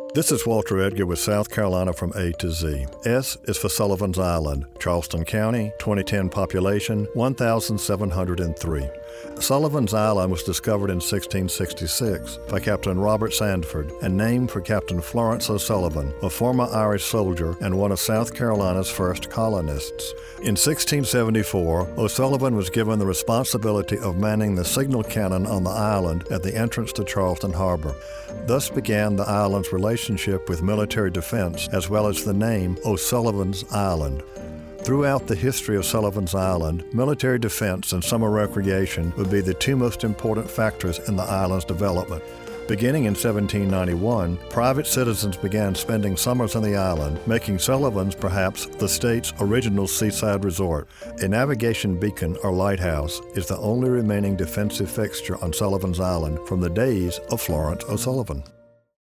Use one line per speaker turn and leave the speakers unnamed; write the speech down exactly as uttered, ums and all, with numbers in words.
This is Walter Edgar with South Carolina from A to Z. S is for Sullivan's Island, Charleston County, twenty ten population, one thousand seven hundred three. Sullivan's Island was discovered in sixteen sixty-six by Captain Robert Sandford and named for Captain Florence O'Sullivan, a former Irish soldier and one of South Carolina's first colonists. In sixteen seventy-four, O'Sullivan was given the responsibility of manning the signal cannon on the island at the entrance to Charleston Harbor. Thus began the island's relationship with military defense, as well as the name O'Sullivan's Island. Throughout the history of Sullivan's Island, military defense and summer recreation would be the two most important factors in the island's development. Beginning in seventeen ninety-one, private citizens began spending summers on the island, making Sullivan's perhaps the state's original seaside resort. A navigation beacon or lighthouse is the only remaining defensive fixture on Sullivan's Island from the days of Florence O'Sullivan.